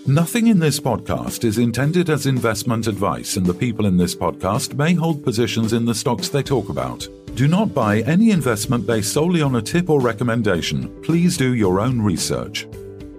Nothing in this podcast is intended as investment advice, and the people in this podcast may hold positions in the stocks they talk about. Do not buy any investment based solely on a tip or recommendation. Please do your own research.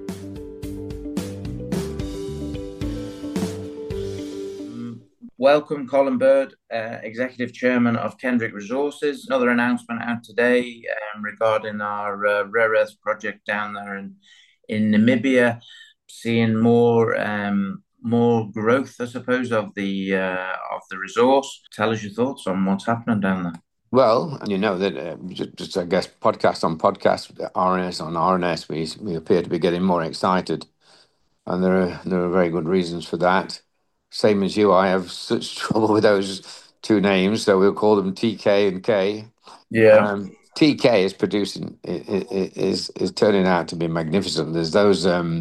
Welcome, Colin Bird, Executive Chairman of Kendrick Resources. Another announcement out today regarding our rare earth project down there in Namibia. Seeing more growth, I suppose, of the resource. Tell us your thoughts on what's happening down there. Well, you know that just I guess podcast on podcast, RNS on RNS, we appear to be getting more excited, and there are very good reasons for that. Same as you, I have such trouble with those two names, so we'll call them TK and K. Yeah. TK is producing is turning out to be magnificent. There's those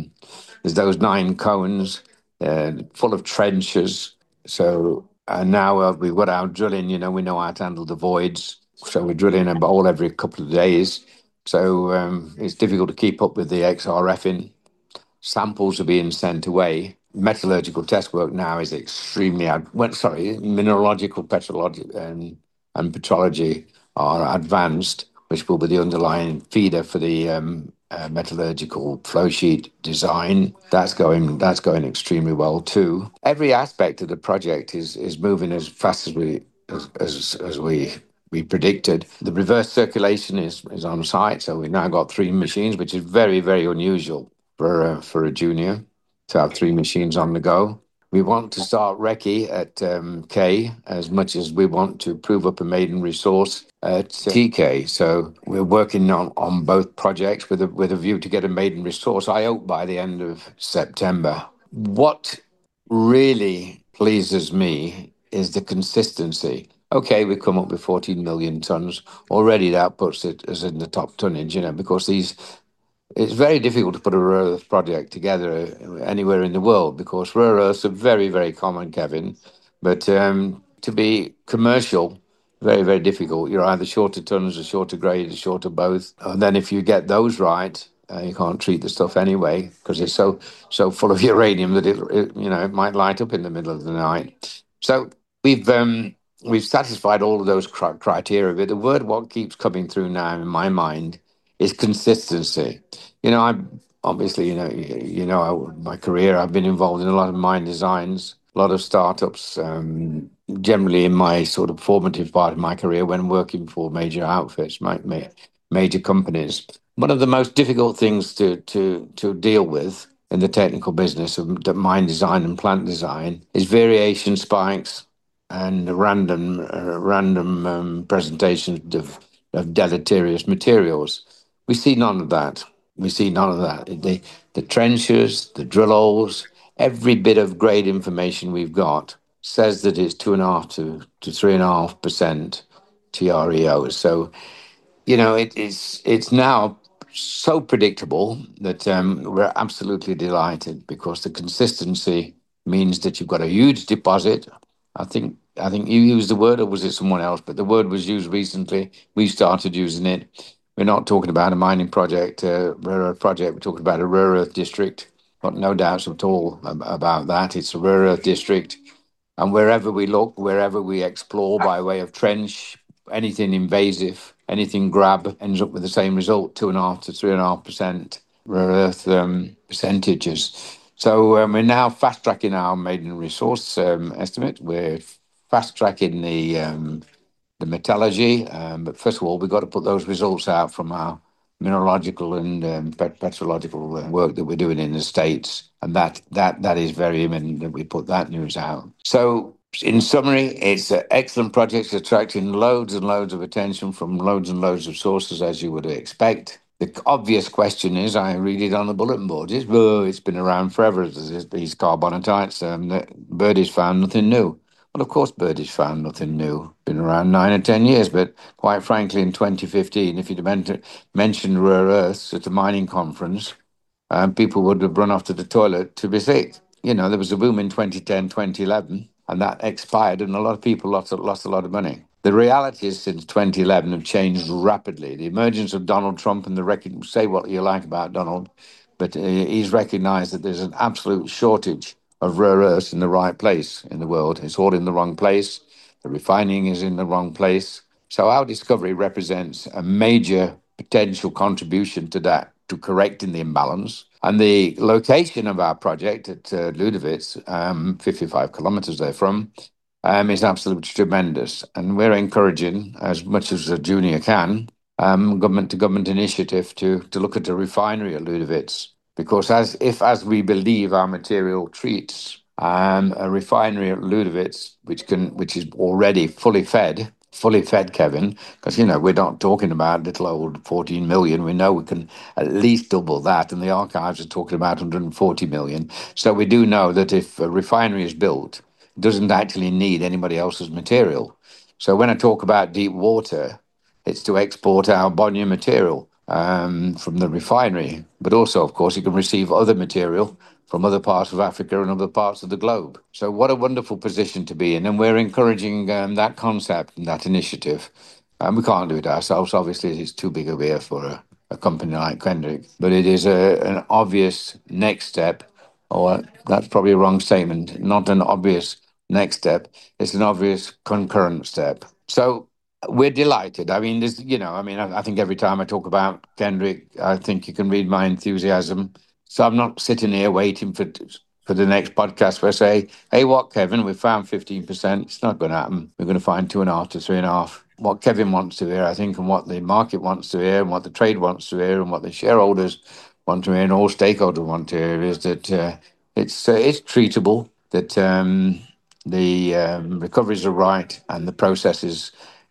9 cones, full of trenches. So now we've got our drilling. You know, we know how to handle the voids. So we're drilling a hole every couple of days. So it's difficult to keep up with the XRF. Samples are being sent away. Metallurgical test work now is extremely mineralogical, petrology, and petrology are advanced, which will be the underlying feeder for the metallurgical flow sheet design. That's going extremely well too. Every aspect of the project is moving as fast as we predicted. The reverse circulation is on site, so we've now got 3 machines, which is very, very unusual for a junior to have 3 machines on the go. We want to start recce at K as much as we want to prove up a maiden resource at TK. So we're working on both projects with a view to get a maiden resource, I hope, by the end of September. What really pleases me is the consistency. Okay, we come up with 14 million tons. Already that puts it as in the top tonnage, because it's very difficult to put a rare earth project together anywhere in the world because rare earths are very, very common, Kevin. But to be commercial, very, very difficult. You're either shorter tons or shorter grade or shorter both. And then if you get those right, you can't treat the stuff anyway because it's so full of uranium that it might light up in the middle of the night. So we've satisfied all of those criteria. But the word what keeps coming through now in my mind is consistency. I obviously, my career, I've been involved in a lot of mine designs, a lot of startups, generally in my sort of formative part of my career when working for major outfits, major companies. One of the most difficult things to deal with in the technical business of mine design and plant design is variation spikes and random presentations of deleterious materials. We see none of that. The trenches, the drill holes, every bit of grade information we've got says that it's 2.5 to 3.5% TREO. So, it's now so predictable that we're absolutely delighted because the consistency means that you've got a huge deposit. I think you used the word, or was it someone else? But the word was used recently. We started using it. We're not talking about a mining project, a rare earth project. We're talking about a rare earth district. Got no doubts at all about that. It's a rare earth district. And wherever we look, wherever we explore by way of trench, anything invasive, anything grab ends up with the same result, 2.5 to 3.5% rare earth percentages. So we're now fast-tracking our maiden resource estimate. We're fast-tracking the metallurgy, but first of all, we've got to put those results out from our mineralogical and petrological work that we're doing in the States, and that is very imminent that we put that news out. So, in summary, it's an excellent project, attracting loads and loads of attention from loads and loads of sources, as you would expect. The obvious question is, I read it on the bulletin board, it's been around forever, these carbonatites, Birdie's found nothing new. Well, of course, Birdie's found nothing new. Been around 9 or 10 years, but quite frankly, in 2015, if you'd mentioned rare earths at a mining conference, people would have run off to the toilet to be sick. There was a boom in 2010, 2011, and that expired, and a lot of people lost a lot of money. The reality is, since 2011, have changed rapidly. The emergence of Donald Trump and say what you like about Donald, but he's recognised that there's an absolute shortage of rare earths in the right place in the world. It's all in the wrong place. The refining is in the wrong place. So our discovery represents a major potential contribution to that, to correcting the imbalance. And the location of our project at Ludovitz, 55 kilometres therefrom, is absolutely tremendous. And we're encouraging, as much as a junior can, government-to-government initiative to look at a refinery at Ludovitz. Because as we believe our material treats, a refinery at Ludovitz, which is already fully fed, Kevin, because, we're not talking about little old 14 million. We know we can at least double that, and the archives are talking about 140 million. So we do know that if a refinery is built, it doesn't actually need anybody else's material. So when I talk about deep water, it's to export our Bonya material from the refinery, but also, of course, you can receive other material from other parts of Africa and other parts of the globe. So what a wonderful position to be in. And we're encouraging that concept and that initiative. We can't do it ourselves. Obviously, it's too big a beer for a company like Kendrick. But it is an obvious next step, or that's probably a wrong statement, not an obvious next step. It's an obvious concurrent step. So we're delighted. I mean, I think every time I talk about Kendrick, I think you can read my enthusiasm. So I'm not sitting here waiting for the next podcast where I say, hey, what, Kevin, we found 15%. It's not going to happen. We're going to find 2.5 to 3.5. What Kevin wants to hear, I think, and what the market wants to hear, and what the trade wants to hear, and what the shareholders want to hear, and all stakeholders want to hear is that it's treatable, that the recoveries are right, and the processes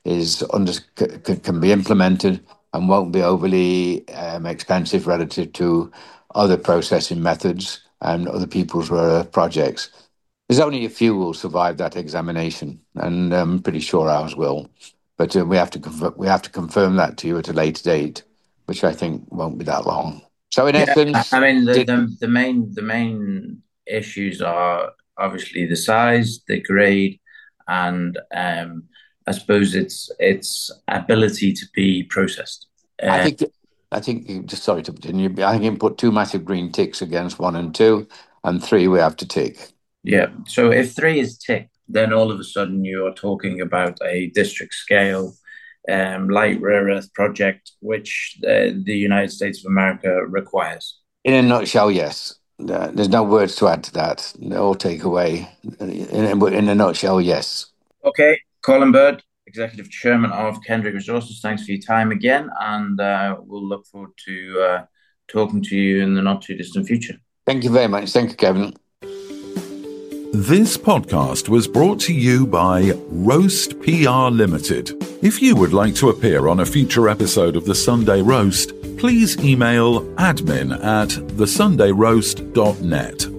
can be implemented and won't be overly expensive relative to other processing methods and other people's projects. There's only a few who will survive that examination, and I'm pretty sure ours will. But we have to confirm that to you at a later date, which I think won't be that long. So in essence, I mean, the main issues are obviously the size, the grade, and I suppose its ability to be processed. I think, just sorry to continue, I think you can put 2 massive green ticks against 1 and 2, and 3 we have to tick. Yeah. So if 3 is ticked, then all of a sudden you are talking about a district scale light rare earth project, which the United States of America requires. In a nutshell, yes. There's no words to add to that. No takeaway. In a nutshell, yes. Okay. Colin Bird, Executive Chairman of Kendrick Resources, thanks for your time again, and we'll look forward to talking to you in the not too distant future. Thank you very much. Thank you, Kevin. This podcast was brought to you by Roast PR Limited. If you would like to appear on a future episode of The Sunday Roast, please email admin@thesundayroast.net.